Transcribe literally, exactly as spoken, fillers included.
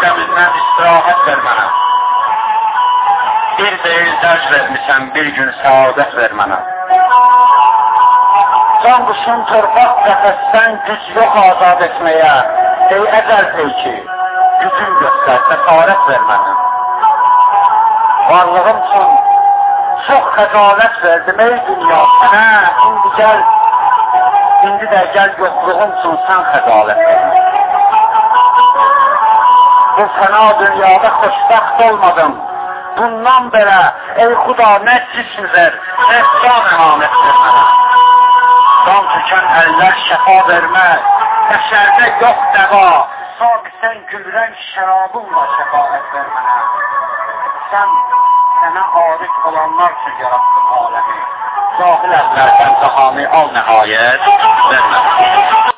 vəzifəmizdən istirahət ver mənə. Bir deyil dərc vermişəm, bir gün səadət ver mənə. Can quşun torpaq qəfəsdən güc yox azad etməyə, ey əzəl peyki, gücün göstər, cəsarət ver mənə. Varlığım üçün çox xəcalət verdim ey dünya sənə, indi gəl, indi də gəl yoxluğum üçün sən xəcalət ver. Bu fəna dünyada xoşbəxt olmadım. Bundan belə ey xuda nə cism ver, nə can əmanət ver mənə. Can tükən əllər şəfa vermək, bəşərdə yox dəva, sabisən gülrəng şərabınla şəfaət ver mənə. Sən, sənə arif olanlar üçün yarattın aləmi. Zahil əllərdən cahanı al nəhayət ver mənə.